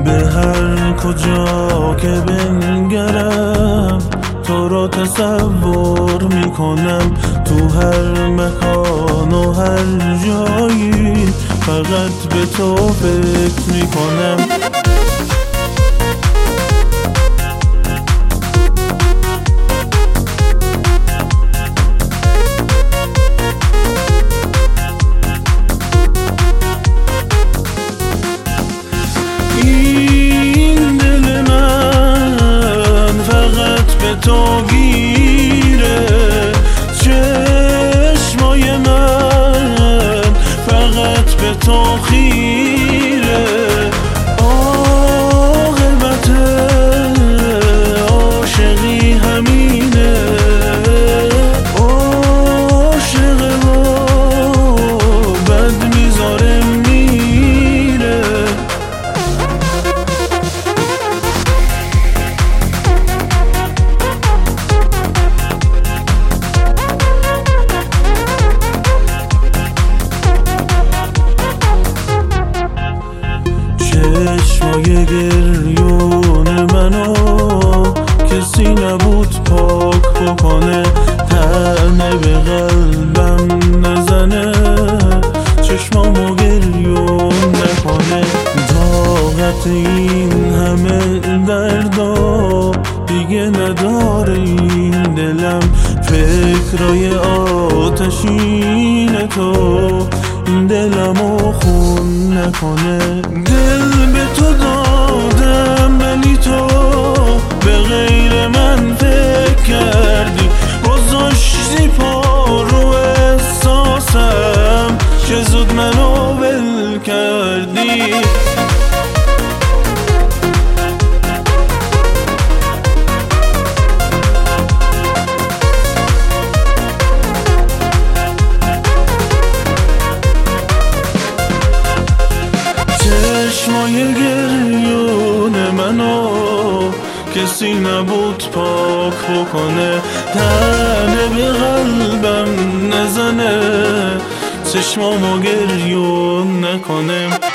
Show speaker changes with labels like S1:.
S1: به هر کجا که بنگرم تو را تصور میکنم، تو هر مکان و هر جایی فقط به تو فکر میکنم. این دل من فقط به تو گیره، چشمای من فقط به تو خیره. عاقبت عاشقی همینه، عاشق و بد میذاره میره. چشمای گریون منو کسی نبود پاک بکنه، طعنه به قلبم نزنه، چشمامو گریون نکنه. طاقت این همه دردا دیگه نداره این دلم، فکرای آتشین تو این دلمو خون نکنه. دل به تو دادم ولی تو به غیر من فکر کردی، گذاشتی پا رو احساسم که زود منو ول کردی. چشمای گریون منو کسی نبود پاک بکنه، طعنه به قلبم نزنه، چشمامو گریون نکنه.